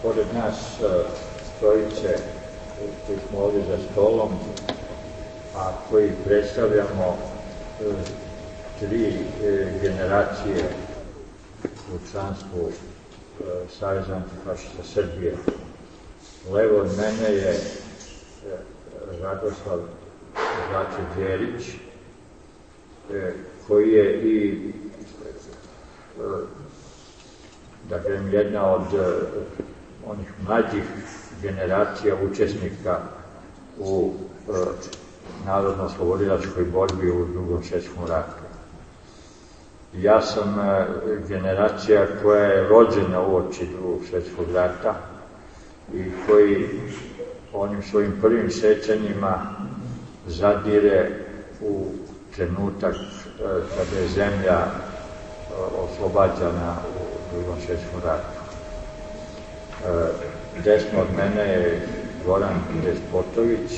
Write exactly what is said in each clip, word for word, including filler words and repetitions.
pored nas trojice koji smo ovdje za stolom, a koji predstavljamo tri generacije u članstvu Saveza antifašista Srbije. Levo od mene je Radoslav Đerić, koji je i da kažem, jedna od onih mlađih generacija učesnika u narodno-oslobodilačkoj borbi u Drugom svjetskom ratu. Ja sam generacija koja je rođena uoči Drugog svjetskog rata i koji onim svojim prvim sećanjima zadire u trenutak kada je zemlja oslobađana u Drugom svjetskom ratu. Desno od mene je Goran Despotović,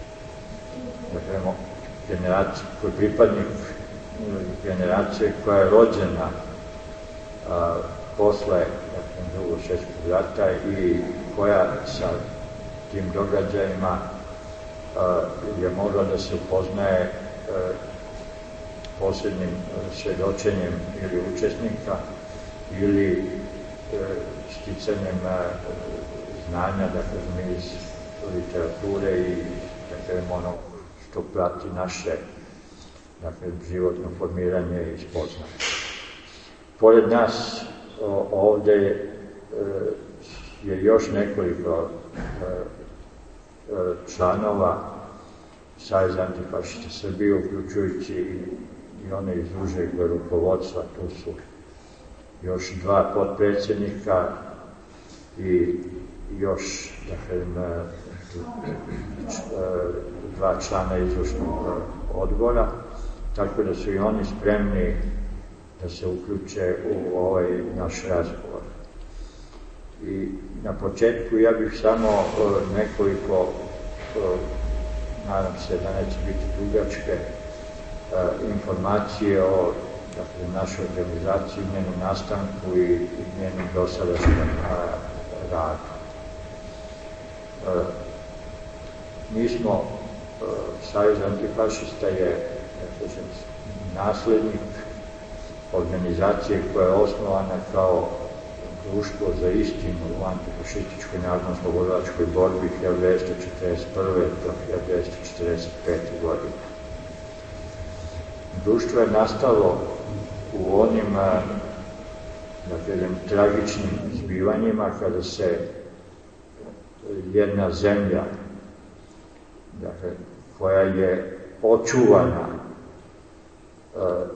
dakle, koji pripadnik generacije koja je rođena a, posle dakle, Drugog svjetskog rata i koja sa tim događajima a, je mogla da se upoznaje a, posljednjim svjedočenjem ili učesnika ili a, sticanjem a, znanja, dakle, iz literature i dakle, ono što prati naše dakle, životno formiranje i spoznaje. Pored nas o, ovde e, je još nekoliko e, e, članova Saveza antifašista Srbije, uključujući i, i one iz užeg rukovodstva. Tu su još dva potpredsjednika i još dakle, dva člana izvršnog odbora, tako da su i oni spremni da se uključe u ovaj naš razgovor. I na početku ja bih samo nekoliko, nadam se da neće biti dugačke, informacije o dakle, našoj organizaciji, njenom nastanku i, i njenom dosadašnjem radu. Mi smo, Savez antifašista je naslednik organizacije koja je osnovana kao društvo za istinu u antifašističkoj narodno-oslobodilačkoj borbi hiljadu devetsto četrdeset prve do hiljadu devetsto četrdeset pete. godine. Društvo je nastalo u onim da kažem, tragičnim zbivanjima kada se jedna zemlja dakle, koja je očuvana e,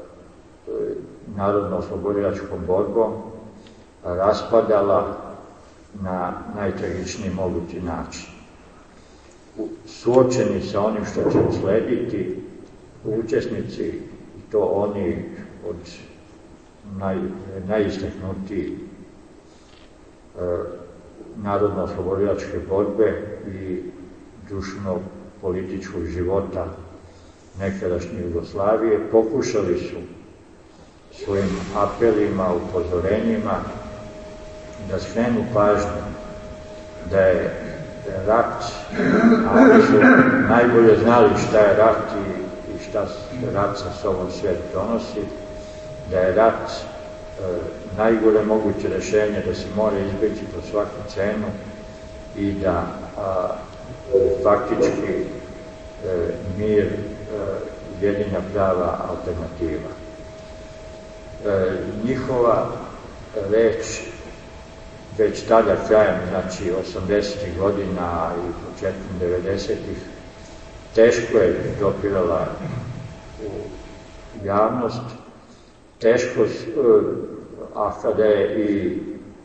narodno-oslobodilačkom borbom raspadala na najtragičniji mogući način. Suočeni sa onim što će uslediti, učesnici, i to oni od naj, najistaknutiji e, narodno-oslobodilačke borbe i društveno-političkog života nekadašnje Jugoslavije, pokušali su svojim apelima, upozorenjima da skrenu pažnju da je rat, a oni su najbolje znali šta je rat i, i šta rat sa sobom svijet donosi, da je rat e, najgore moguće rešenje, da se mora izbeći po svaku cenu i da a, faktički e, mir e, jedina prava alternativa. E, njihova reč već tada krajem, znači osamdesetih godina i početkom devedesetih, teško je dopirala u javnost, teško, a kada je i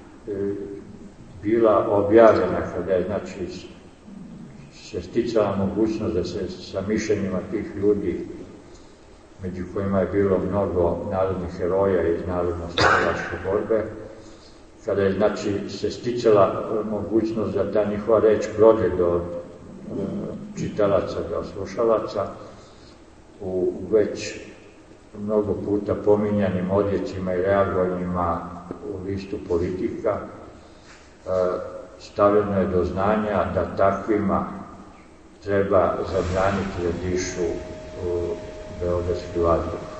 bila objavljena, kada je znači se sticala mogućnost da se sa mišljenjima tih ljudi, među kojima je bilo mnogo narodnih heroja iz narodno-oslobodilačke borbe, kada je znači se sticala mogućnost da ta njihova reč prode do čitalaca, do slušalaca, u već mnogo puta pominjanim odjecima i reagovanjima u listu Politika, stavljeno je do znanja da takvima treba zabraniti da dišu u beogradski vazduh.